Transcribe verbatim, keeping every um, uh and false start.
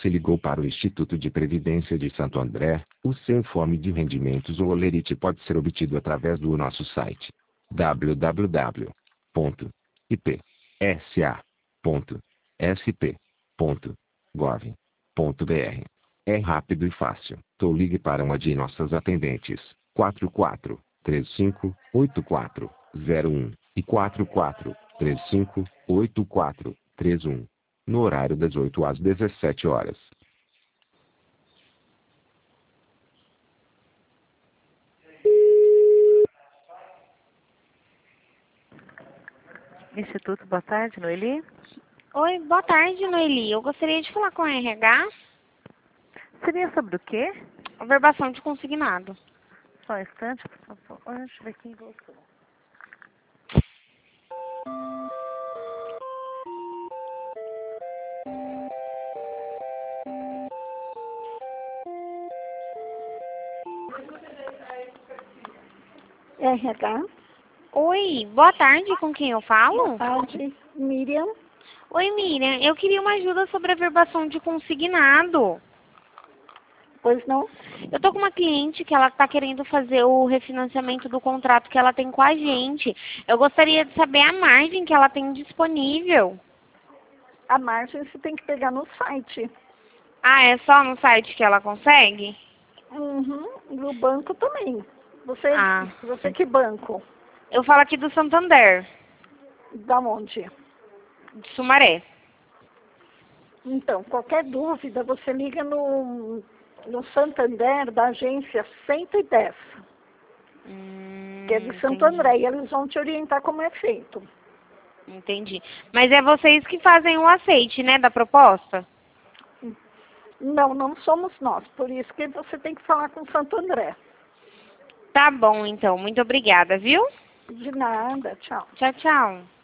Você ligou para o Instituto de Previdência de Santo André. O seu informe de rendimentos ou olerite pode ser obtido através do nosso site w w w ponto i p s a ponto s p ponto gov ponto b r. É rápido e fácil. Então ligue para uma de nossas atendentes, quatro quatro três cinco oito quatro zero um e quatro quatro três cinco oito quatro três um, no horário das oito às dezessete horas. Instituto, boa tarde, Noeli. Oi, boa tarde, Noeli. Eu gostaria de falar com a R H. Seria sobre o quê? Averbação de consignado. Só um instante, por favor. Deixa eu ver quem voltou. R H. Oi, boa tarde, com quem eu falo? Boa tarde, Miriam. Oi, Miriam. Eu queria uma ajuda sobre a averbação de consignado. Pois não? Eu tô com uma cliente que ela tá querendo fazer o refinanciamento do contrato que ela tem com a gente. Eu gostaria de saber a margem que ela tem disponível. A margem você tem que pegar no site. Ah, é só no site que ela consegue? Uhum. No banco também. Você, Ah. você que banco? Eu falo aqui do Santander, Da onde? de Sumaré. Então, qualquer dúvida, você liga no, no Santander da agência cento e dez, Hum, que é de Santo entendi. André, e eles vão te orientar como é feito. Entendi. Mas é vocês que fazem o aceite, né, da proposta? Não, não somos nós, por isso que você tem que falar com Santo André. Tá bom, então. Muito obrigada, viu? De nada, tchau. Tchau, tchau.